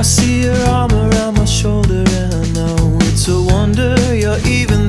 see your arm around my shoulder, and I know it's a wonder you're even